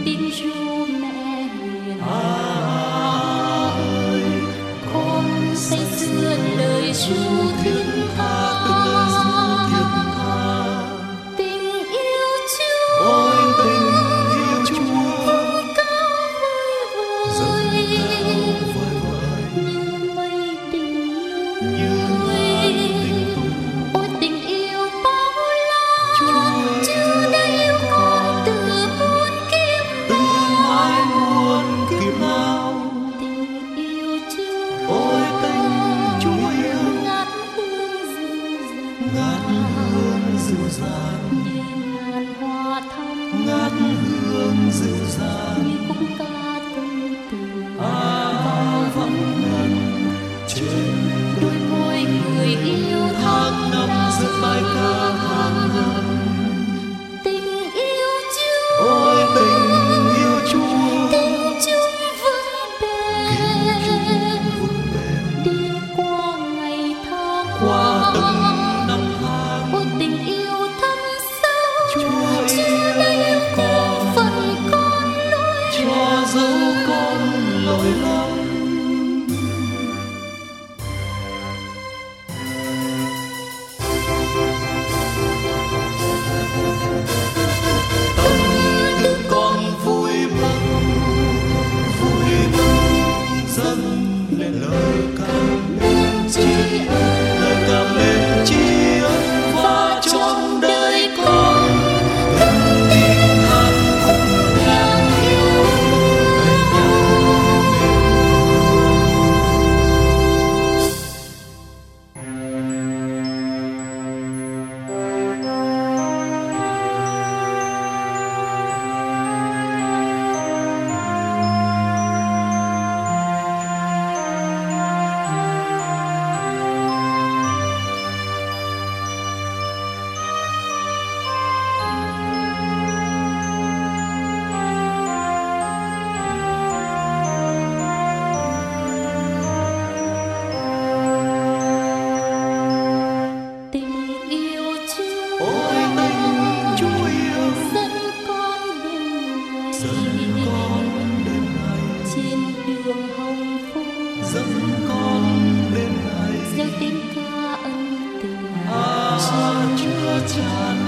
tiếng ru mẹ hiền. Ơi, con say sưa lời ru thiết tha. Tình yêu Chúa, ôi tình yêu Chúa, vang cao vơi vơi như mây tình nuôi. Ôi tình yêu bao la, Chúa đã yêu con từ muôn kiếp nào. Tình yêu Chúa, ôi tình Chúa yêu, ngát hương dịu dàng, như ngàn hoa thắm, ngát hương dịu dàng, như khúc ca tâm tình vang ngân trên đôi môi người yêu. Tháng năm giữa bài ca hàng ngân. Tình yêu Chúa, ôi tình yêu Chúa, tiếng Chúa vững bền, đi qua ngày tháng, qua từng năm tháng. Ôi tình yêu thâm sâu, Chúa đã yêu con phần con lỗi, cho dấu con lỗi lầm. Trên đường hồng phúc dẫn con đến ngày gieo tiếng ca ân tình. Chúa tràn